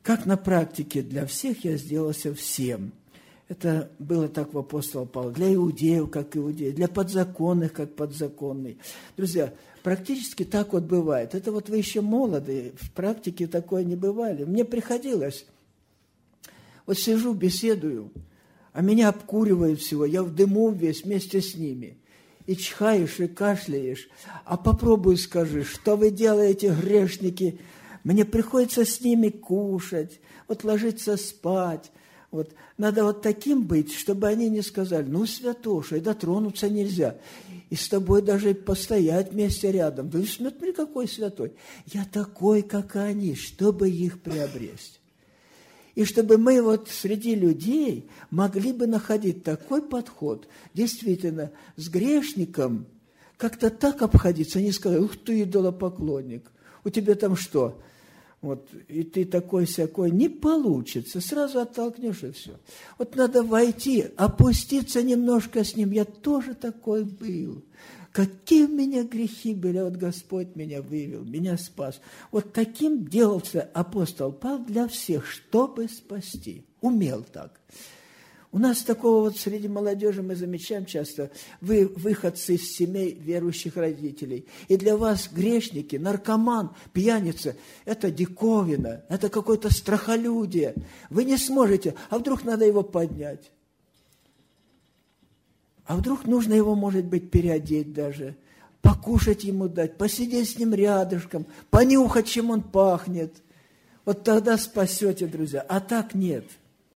Как на практике для всех я сделался всем. Это было так в апостола Павла. Для иудеев, как иудеи, для подзаконных, как подзаконный. Друзья, практически так вот бывает. Это вот вы еще молоды, в практике такое не бывали. Мне приходилось, вот сижу, беседую, а меня обкуривают всего, я в дыму весь вместе с ними. И чихаешь, и кашляешь. А попробуй скажи, что вы делаете, грешники? Мне приходится с ними кушать, вот ложиться спать. Вот. Надо вот таким быть, чтобы они не сказали, ну, святоша, и дотронуться нельзя. И с тобой даже постоять вместе рядом. Да смотри, какой святой. Я такой, как они, чтобы их приобрести. И чтобы мы вот среди людей могли бы находить такой подход, действительно, с грешником как-то так обходиться, не сказать, ух ты, идолопоклонник, у тебя там что? Вот, и ты такой-сякой, не получится, сразу оттолкнешь и все. Вот надо войти, опуститься немножко с ним, я тоже такой был. Какие у меня грехи были, вот Господь меня вывел, меня спас. Вот таким делался апостол Павел для всех, чтобы спасти. Умел так. У нас такого вот среди молодежи мы замечаем часто, вы выходцы из семей верующих родителей. И для вас грешники, наркоман, пьяница – это диковина, это какое-то страхолюдие. Вы не сможете, а вдруг надо его поднять? А вдруг нужно его, может быть, переодеть даже, покушать ему дать, посидеть с ним рядышком, понюхать, чем он пахнет. Вот тогда спасете, друзья. А так нет.